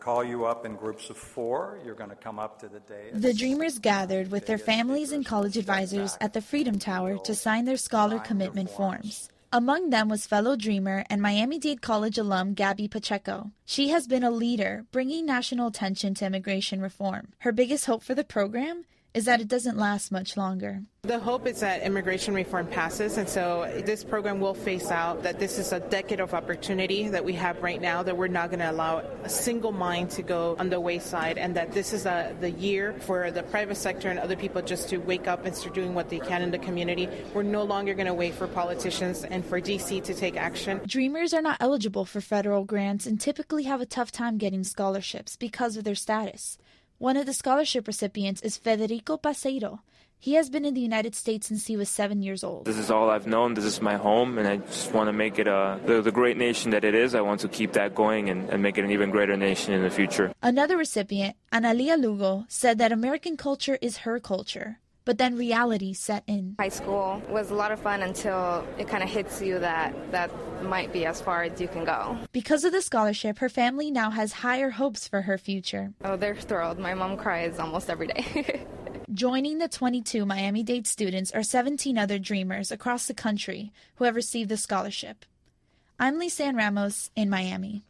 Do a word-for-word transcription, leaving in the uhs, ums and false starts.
call you up in groups of four. You're going to come up to the dais. The Dreamers gathered with their families and college advisors at the Freedom Tower to sign their scholar commitment forms. Among them was fellow Dreamer and Miami-Dade College alum Gabby Pacheco. She has been a leader, bringing national attention to immigration reform. Her biggest hope for the program is that it doesn't last much longer. The hope is that immigration reform passes, and so this program will face out that this is a decade of opportunity that we have right now, that we're not going to allow a single mind to go on the wayside, and that this is a, the year for the private sector and other people just to wake up and start doing what they can in the community. We're no longer going to wait for politicians and for D C to take action. Dreamers are not eligible for federal grants and typically have a tough time getting scholarships because of their status. One of the scholarship recipients is Federico Paseiro. He has been in the United States since he was seven years old. This is all I've known. This is my home, and I just want to make it a, the, the great nation that it is. I want to keep that going and, and make it an even greater nation in the future. Another recipient, Analia Lugo, said that American culture is her culture. But then reality set in. High school was a lot of fun until it kind of hits you that that might be as far as you can go. Because of the scholarship, her family now has higher hopes for her future. Oh, they're thrilled. My mom cries almost every day. Joining the twenty-two Miami-Dade students are seventeen other Dreamers across the country who have received the scholarship. I'm Lisanne Ramos in Miami.